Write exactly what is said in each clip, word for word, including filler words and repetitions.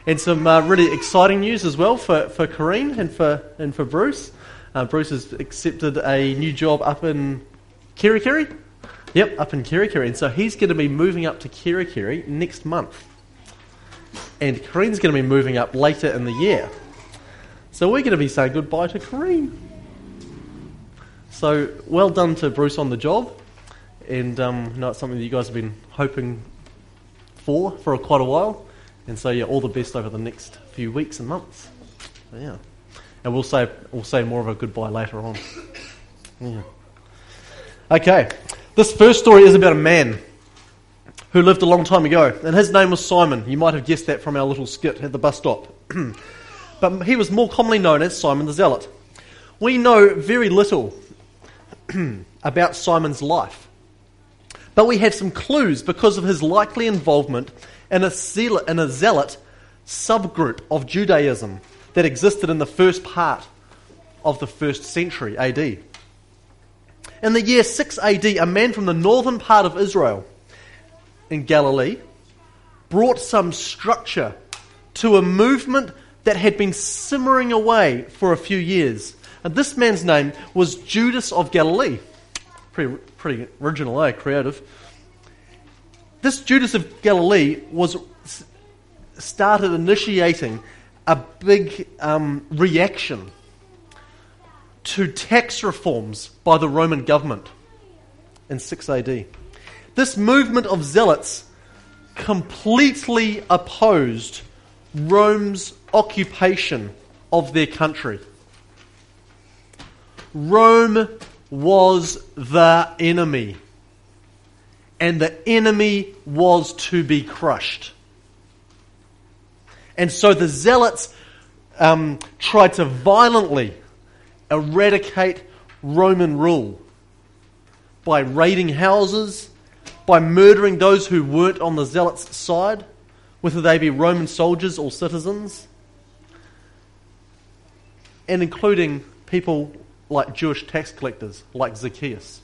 And some uh, really exciting news as well for, for Corrine and for and for Bruce. Uh, Bruce has accepted a new job up in Kerikeri. Yep, up in Kerikeri. And so he's going to be moving up to Kerikeri next month. And Corrine's going to be moving up later in the year. So we're going to be saying goodbye to Corrine. So well done to Bruce on the job. And um, I know it's something that you guys have been hoping for for quite a while. And so yeah, all the best over the next few weeks and months. So, yeah. And we'll say we'll say more of a goodbye later on. Yeah. Okay. This first story is about a man who lived a long time ago, and his name was Simon. You might have guessed that from our little skit at the bus stop. But he was more commonly known as Simon the Zealot. We know very little about Simon's life, but we have some clues because of his likely involvement in a zealot, in a zealot subgroup of Judaism that existed in the first part of the first century A D. In the year six A D, a man from the northern part of Israel in Galilee brought some structure to a movement that had been simmering away for a few years. And this man's name was Judas of Galilee. Pretty, pretty original, eh? Creative. This Judas of Galilee was started initiating a big um, reaction to tax reforms by the Roman government in six A D. This movement of zealots completely opposed Rome's occupation of their country. Rome was the enemy, and the enemy was to be crushed. And so the zealots um, tried to violently eradicate Roman rule by raiding houses, by murdering those who weren't on the zealots' side, whether they be Roman soldiers or citizens, and including people like Jewish tax collectors, like Zacchaeus.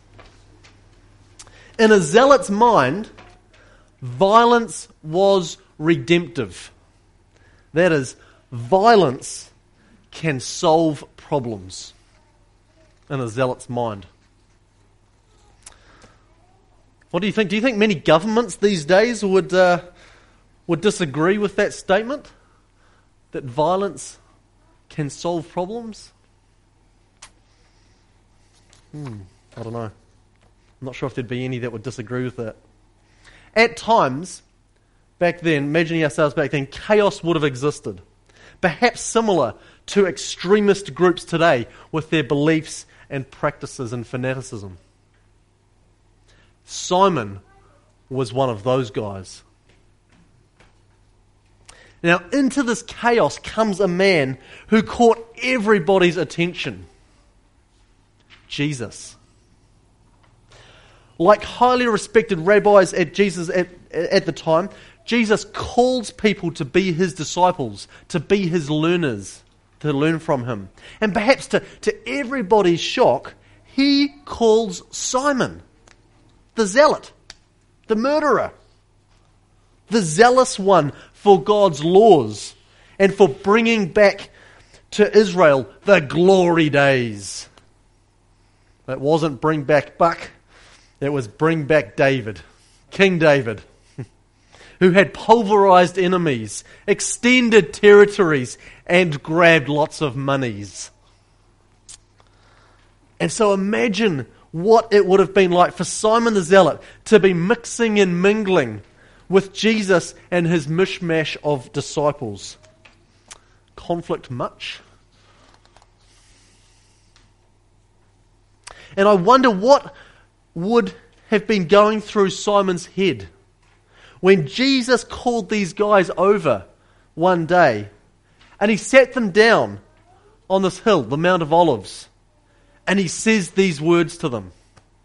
In a zealot's mind, violence was redemptive. That is, violence can solve problems in a zealot's mind. What do you think? Do you think many governments these days would uh, would disagree with that statement? That violence can solve problems? Hmm, I don't know. I'm not sure if there'd be any that would disagree with that. At times, back then, imagining ourselves back then, chaos would have existed. Perhaps similar to extremist groups today with their beliefs and practices and fanaticism. Simon was one of those guys. Now, into this chaos comes a man who caught everybody's attention. Jesus. Like highly respected rabbis at Jesus at, at the time, Jesus calls people to be his disciples, to be his learners, to learn from him. And perhaps to, to everybody's shock, he calls Simon the zealot, the murderer, the zealous one for God's laws and for bringing back to Israel the glory days. It wasn't bring back Buck, it was bring back David, King David, who had pulverized enemies, extended territories, and grabbed lots of monies. And so imagine what it would have been like for Simon the Zealot to be mixing and mingling with Jesus and his mishmash of disciples. Conflict much? And I wonder what would have been going through Simon's head when Jesus called these guys over one day and he sat them down on this hill, the Mount of Olives, and he says these words to them.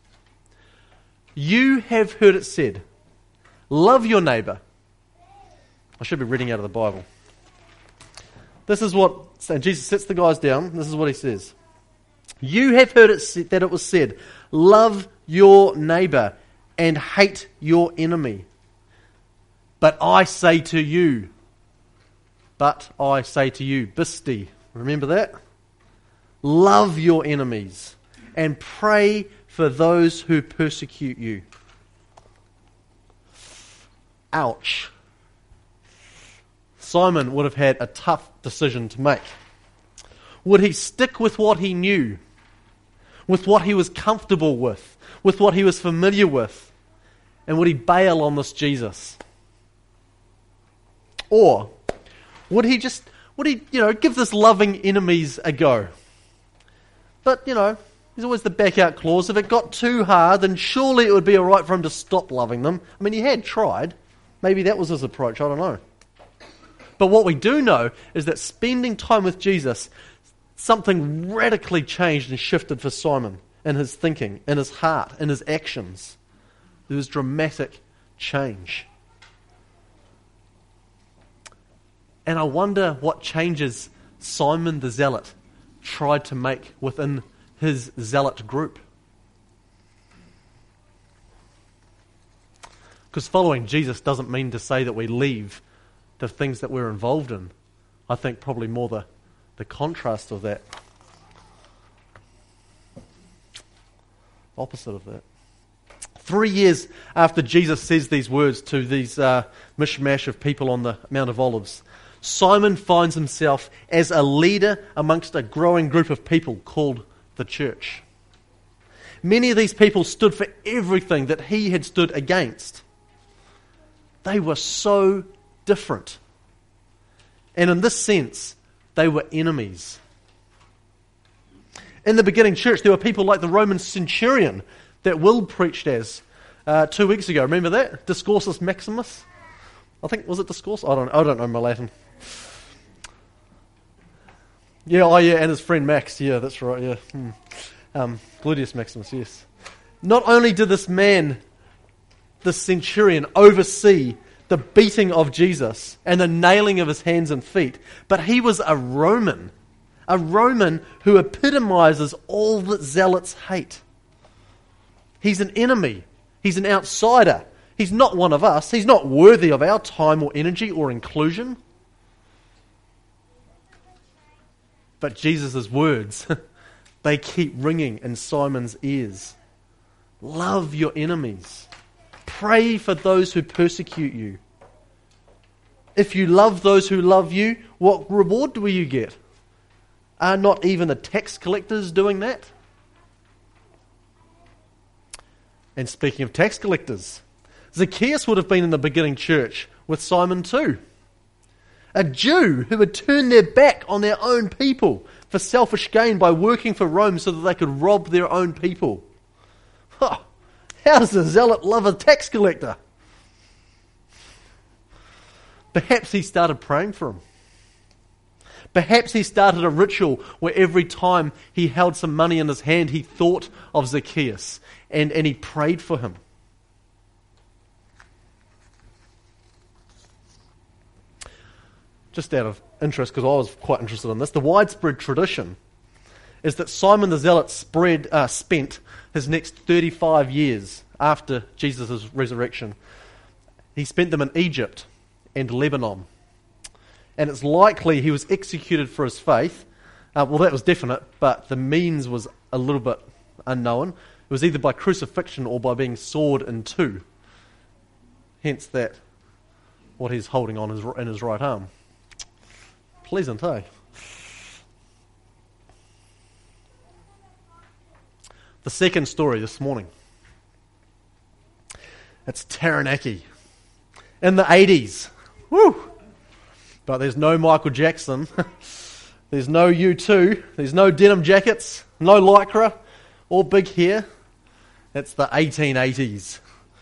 You have heard it said, love your neighbour. I should be reading out of the Bible. This is what, and Jesus sits the guys down, this is what he says. You have heard it that it was said, love your neighbour and hate your enemy. But I say to you, But I say to you, Bisti, remember that? Love your enemies and pray for those who persecute you. Ouch. Simon would have had a tough decision to make. Would he stick with what he knew, with what he was comfortable with, with what he was familiar with, and would he bail on this Jesus? Or would he just, would he, you know, give this loving enemies a go? But, you know, there's always the back out clause. If it got too hard, then surely it would be all right for him to stop loving them. I mean, he had tried. Maybe that was his approach, I don't know. But what we do know is that spending time with Jesus, something radically changed and shifted for Simon in his thinking, in his heart, in his actions. There was dramatic change. And I wonder what changes Simon the Zealot tried to make within his zealot group. Because following Jesus doesn't mean to say that we leave the things that we're involved in. I think probably more the, the contrast of that. Opposite of that. Three years after Jesus says these words to these uh, mishmash of people on the Mount of Olives, Simon finds himself as a leader amongst a growing group of people called the church. Many of these people stood for everything that he had stood against. They were so different. And in this sense, they were enemies. In the beginning church, there were people like the Roman centurion that Will preached as uh, two weeks ago. Remember that? Discoursus Maximus? I think, was it Discourse? I don't, I don't know my Latin. Yeah, oh yeah, and his friend Max. Yeah, that's right, yeah. Hmm. Um, Gladius Maximus, yes. Not only did this man, this centurion, oversee the beating of Jesus and the nailing of his hands and feet, but he was a Roman. A Roman who epitomizes all that zealots hate. He's an enemy. He's an outsider. He's not one of us. He's not worthy of our time or energy or inclusion. But Jesus' words, they keep ringing in Simon's ears. Love your enemies. Pray for those who persecute you. If you love those who love you, what reward will you get? Are not even the tax collectors doing that? And speaking of tax collectors, Zacchaeus would have been in the beginning church with Simon too. A Jew who had turned their back on their own people for selfish gain by working for Rome so that they could rob their own people. Huh. How does a zealot love a tax collector? Perhaps he started praying for him. Perhaps he started a ritual where every time he held some money in his hand, he thought of Zacchaeus and, and he prayed for him. Just out of interest, because I was quite interested in this, the widespread tradition is that Simon the Zealot spread, uh, spent his next thirty-five years after Jesus' resurrection. He spent them in Egypt and Lebanon. And it's likely he was executed for his faith. Uh, well, that was definite, but the means was a little bit unknown. It was either by crucifixion or by being sawed in two. Hence that, what he's holding on his, in his right arm. Pleasant, eh? The second story this morning. It's Taranaki. In the eighties. Woo! But there's no Michael Jackson. There's no U two. There's no denim jackets. No lycra. Or big hair. It's the eighteen eighties.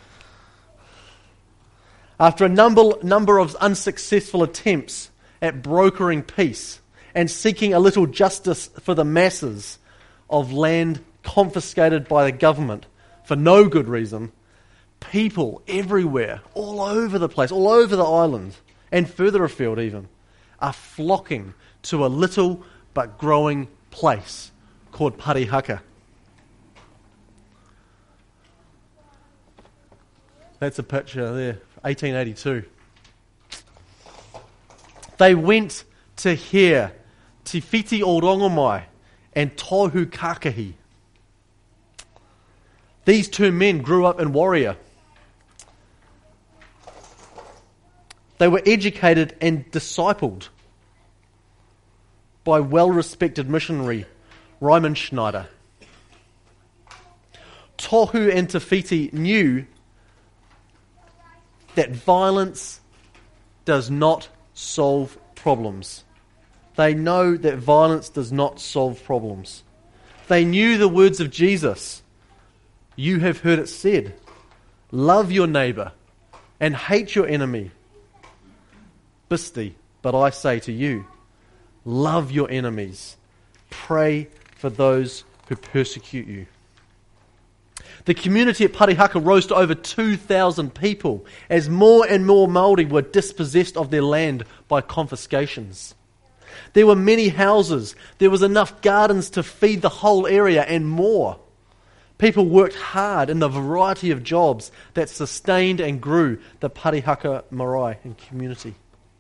After a number, number of unsuccessful attempts at brokering peace and seeking a little justice for the masses of land confiscated by the government for no good reason, people everywhere, all over the place, all over the island, and further afield even, are flocking to a little but growing place called Parihaka. That's a picture there, eighteen eighty-two. They went to hear Te Whiti o Rongomai and Tohu Kakahi. These two men grew up in Warrior. They were educated and discipled by well-respected missionary Ryman Schneider. Tohu and Te Whiti knew that violence does not solve problems. They know that violence does not solve problems. They knew the words of Jesus. You have heard it said, love your neighbour and hate your enemy. Bisti, but I say to you, love your enemies. Pray for those who persecute you. The community at Parihaka rose to over two thousand people as more and more Māori were dispossessed of their land by confiscations. There were many houses, there was enough gardens to feed the whole area and more. People worked hard in the variety of jobs that sustained and grew the Parihaka marae and community.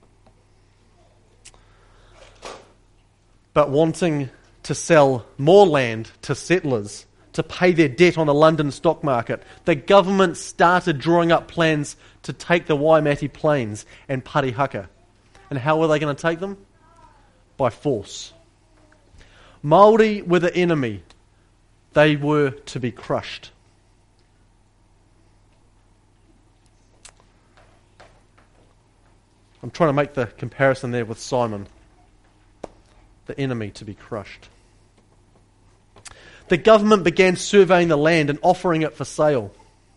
But wanting to sell more land to settlers to pay their debt on the London stock market, the government started drawing up plans to take the Waimate Plains and Parihaka. And how were they going to take them? By force. Māori were the enemy. They were to be crushed. I'm trying to make the comparison there with Simon. The enemy to be crushed. The government began surveying the land and offering it for sale.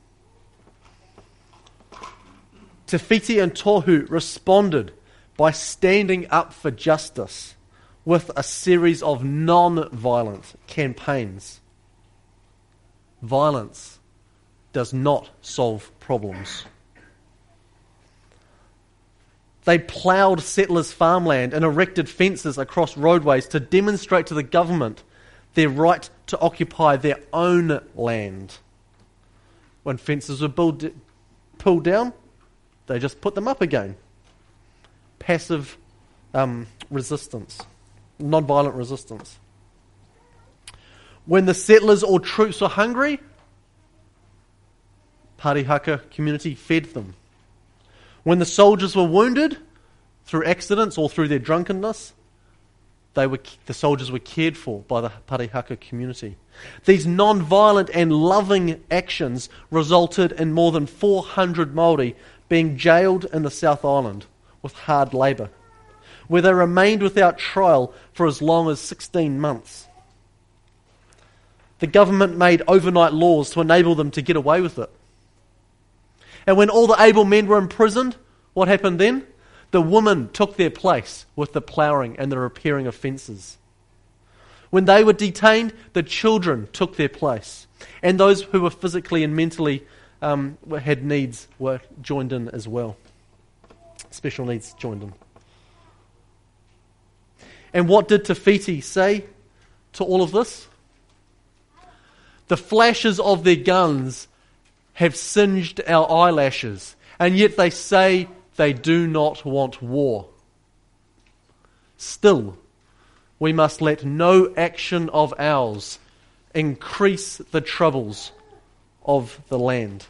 Te Whiti and Tohu responded by standing up for justice with a series of non-violent campaigns. Violence does not solve problems. They ploughed settlers' farmland and erected fences across roadways to demonstrate to the government their right to occupy their own land. When fences were build, pulled down, they just put them up again. Passive um, resistance, non-violent resistance. When the settlers or troops were hungry, Parihaka community fed them. When the soldiers were wounded, through accidents or through their drunkenness, they were, the soldiers were cared for by the Parihaka community. These non-violent and loving actions resulted in more than four hundred Māori being jailed in the South Island with hard labour, where they remained without trial for as long as sixteen months. The government made overnight laws to enable them to get away with it. And when all the able men were imprisoned, what happened then? The women took their place with the ploughing and the repairing of fences. When they were detained, the children took their place. And those who were physically and mentally um, had needs were joined in as well. Special needs joined in. And what did Te Whiti say to all of this? The flashes of their guns have singed our eyelashes, and yet they say they do not want war. Still, we must let no action of ours increase the troubles of the land.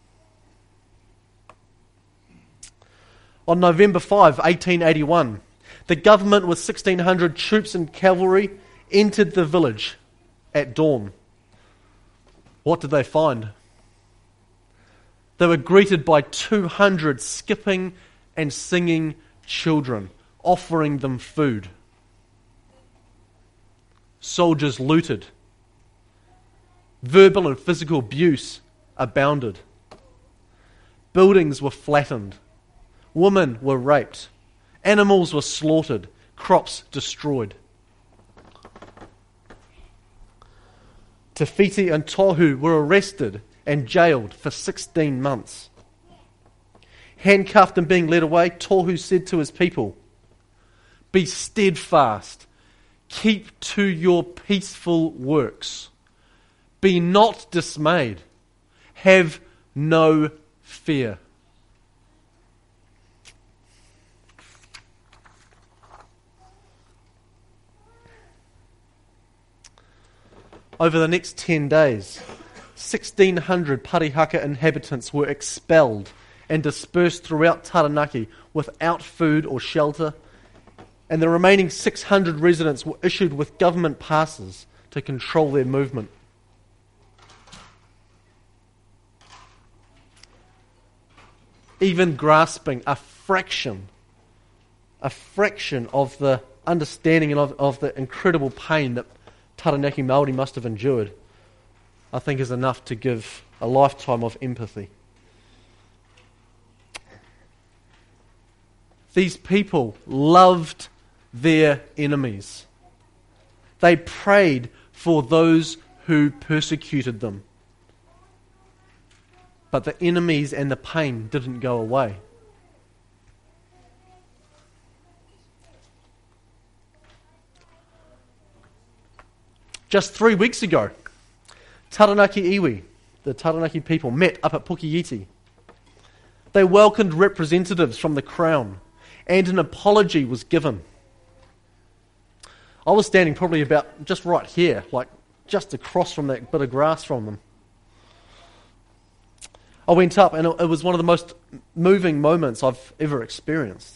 On November fifth, eighteen eighty-one, the government with sixteen hundred troops and cavalry entered the village at dawn. What did they find? They were greeted by two hundred skipping and singing children, offering them food. Soldiers looted. Verbal and physical abuse abounded. Buildings were flattened. Women were raped. Animals were slaughtered. Crops destroyed. Te Whiti and Tohu were arrested and jailed for sixteen months. Handcuffed and being led away, Tohu said to his people, "Be steadfast, keep to your peaceful works. Be not dismayed, have no fear." over the next ten days, sixteen hundred Parihaka inhabitants were expelled and dispersed throughout Taranaki without food or shelter, and the remaining six hundred residents were issued with government passes to control their movement. Even grasping a fraction, a fraction of the understanding and of, of the incredible pain that Taranaki Māori must have endured, I think is enough to give a lifetime of empathy. These people loved their enemies. They prayed for those who persecuted them. But the enemies and the pain didn't go away. Just three weeks ago, Taranaki iwi, the Taranaki people, met up at Pukeiti. They welcomed representatives from the Crown, and an apology was given. I was standing probably about just right here, like just across from that bit of grass from them. I went up, and it was one of the most moving moments I've ever experienced.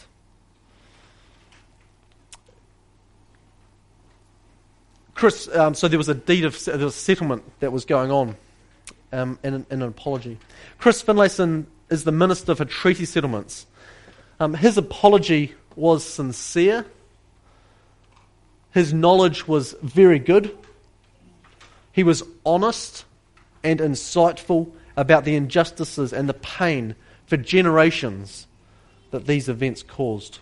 Chris, um, so there was a deed of there was a settlement that was going on, um, in, in an apology. Chris Finlayson is the Minister for Treaty Settlements. Um, his apology was sincere. His knowledge was very good. He was honest and insightful about the injustices and the pain for generations that these events caused.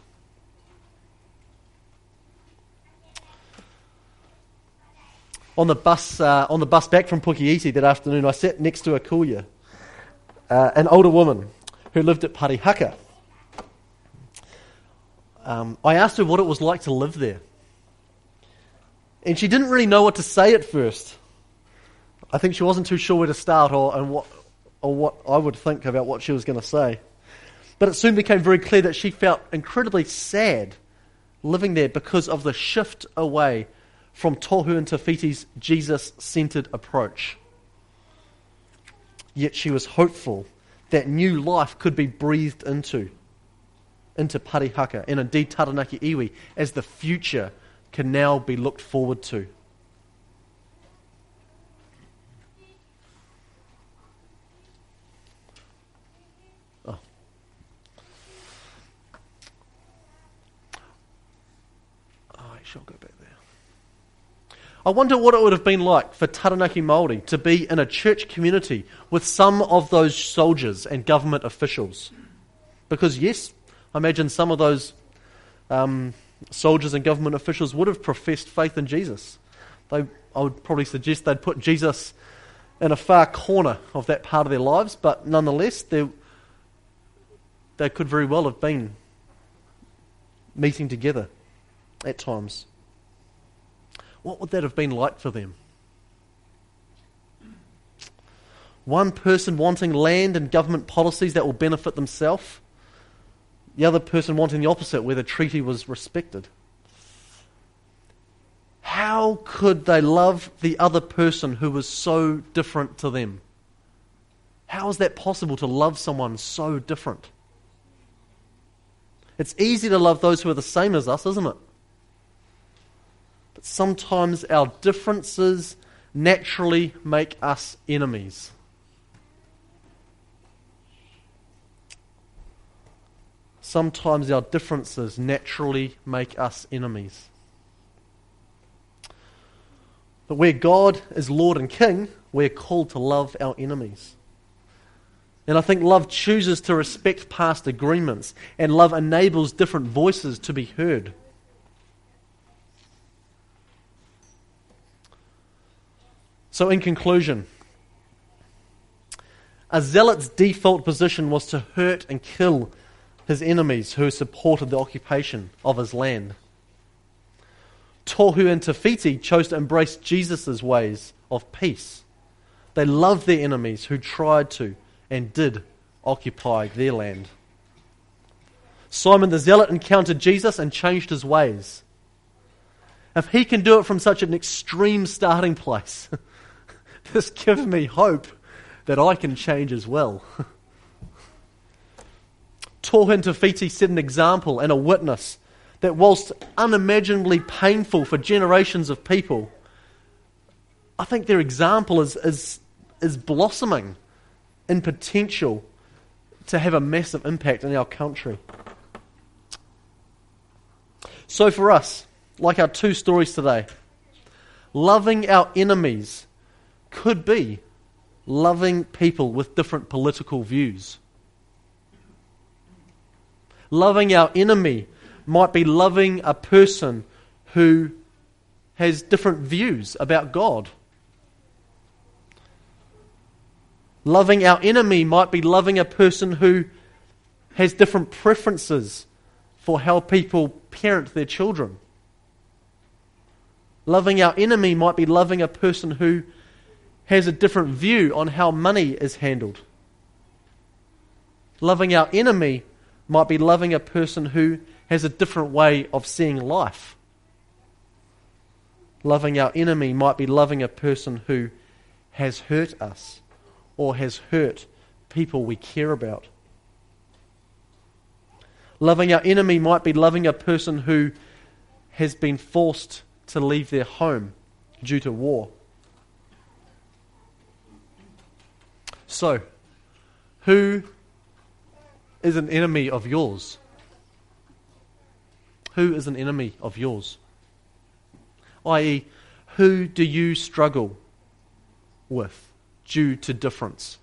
On the bus, uh, on the bus back from Pukeiti that afternoon, I sat next to a kuya, uh, an older woman who lived at Parihaka. Um, I asked her what it was like to live there, and she didn't really know what to say at first. I think she wasn't too sure where to start or and what or what I would think about what she was going to say. But it soon became very clear that she felt incredibly sad living there because of the shift away from Tohu and Te Whiti's Jesus-centered approach. Yet she was hopeful that new life could be breathed into, into Parihaka, and indeed Taranaki iwi, as the future can now be looked forward to. Oh. Oh, I shall go back there. I wonder what it would have been like for Taranaki Māori to be in a church community with some of those soldiers and government officials. Because yes, I imagine some of those um, soldiers and government officials would have professed faith in Jesus. They, I would probably suggest they'd put Jesus in a far corner of that part of their lives, but nonetheless, they, they could very well have been meeting together at times. What would that have been like for them? One person wanting land and government policies that will benefit themselves, the other person wanting the opposite, where the treaty was respected. How could they love the other person who was so different to them? How is that possible to love someone so different? It's easy to love those who are the same as us, isn't it? But sometimes our differences naturally make us enemies. Sometimes our differences naturally make us enemies. But where God is Lord and King, we're called to love our enemies. And I think love chooses to respect past agreements, and love enables different voices to be heard. So in conclusion, a zealot's default position was to hurt and kill his enemies who supported the occupation of his land. Tohu and Te Whiti chose to embrace Jesus' ways of peace. They loved their enemies who tried to and did occupy their land. Simon the Zealot encountered Jesus and changed his ways. If he can do it from such an extreme starting place, this gives me hope that I can change as well. Tōhun Te Whiti set an example and a witness that whilst unimaginably painful for generations of people, I think their example is, is, is blossoming in potential to have a massive impact in our country. So for us, like our two stories today, loving our enemies could be loving people with different political views. Loving our enemy might be loving a person who has different views about God. Loving our enemy might be loving a person who has different preferences for how people parent their children. Loving our enemy might be loving a person who has a different view on how money is handled. Loving our enemy might be loving a person who has a different way of seeing life. Loving our enemy might be loving a person who has hurt us or has hurt people we care about. Loving our enemy might be loving a person who has been forced to leave their home due to war. So, who is an enemy of yours? Who is an enemy of yours? that is, who do you struggle with due to difference?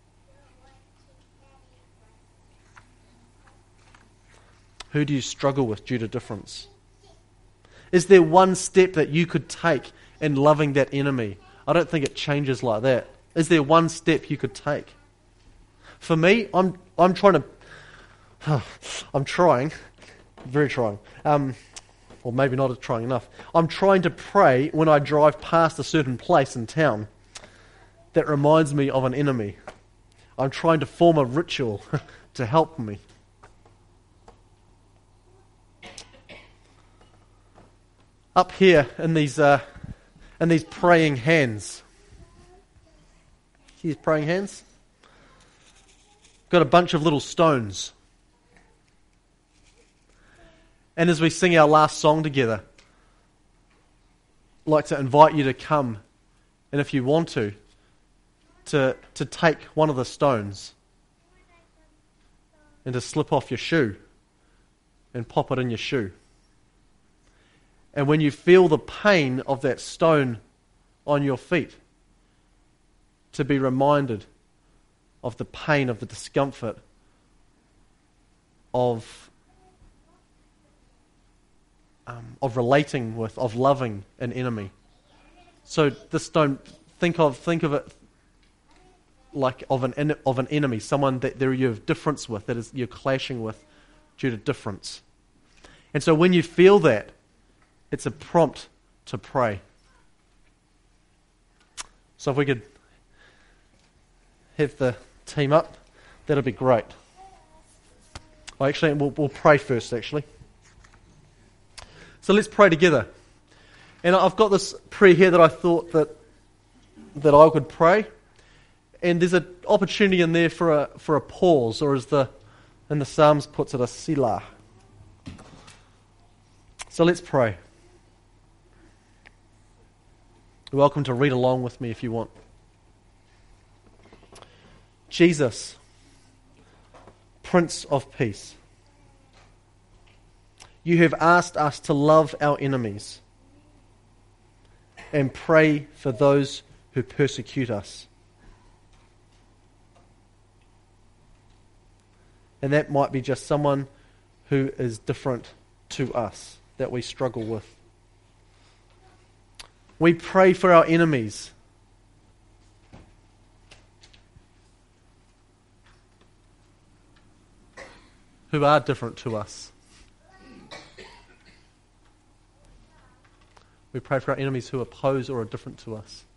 Who do you struggle with due to difference? Is there one step that you could take in loving that enemy? I don't think it changes like that. Is there one step you could take? For me, I'm I'm trying to, I'm trying, very trying, um, or maybe not trying enough. I'm trying to pray when I drive past a certain place in town that reminds me of an enemy. I'm trying to form a ritual to help me. Up here in these uh, in these praying hands. See these praying hands? Got a bunch of little stones. And as we sing our last song together, I'd like to invite you to come, and if you want to, to to take one of the stones and to slip off your shoe and pop it in your shoe. And when you feel the pain of that stone on your feet, to be reminded of the pain, of the discomfort, of um, of relating with, of loving an enemy. So this stone, think of think of it like of an of an enemy, someone that there you have difference with, that is you're clashing with due to difference. And so when you feel that, it's a prompt to pray. So if we could have the team up, that'd be great. Well, actually, we'll, we'll pray first, actually. So let's pray together. And I've got this prayer here that I thought that that I could pray. And there's an opportunity in there for a for a pause, or as the in the Psalms puts it, a selah. So let's pray. You're welcome to read along with me if you want. Jesus, Prince of Peace, you have asked us to love our enemies and pray for those who persecute us. And that might be just someone who is different to us, that we struggle with. We pray for our enemies. Who are different to us. We pray for our enemies who oppose or are different to us.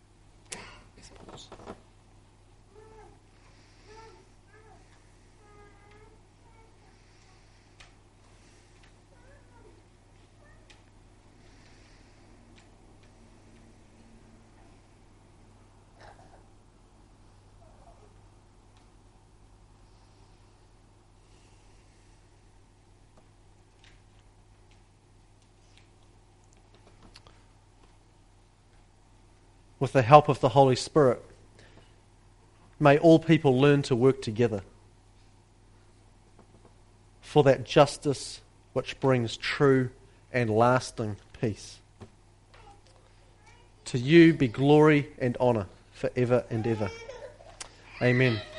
with the help of the Holy Spirit, may all people learn to work together for that justice which brings true and lasting peace. To you be glory and honour forever and ever. Amen.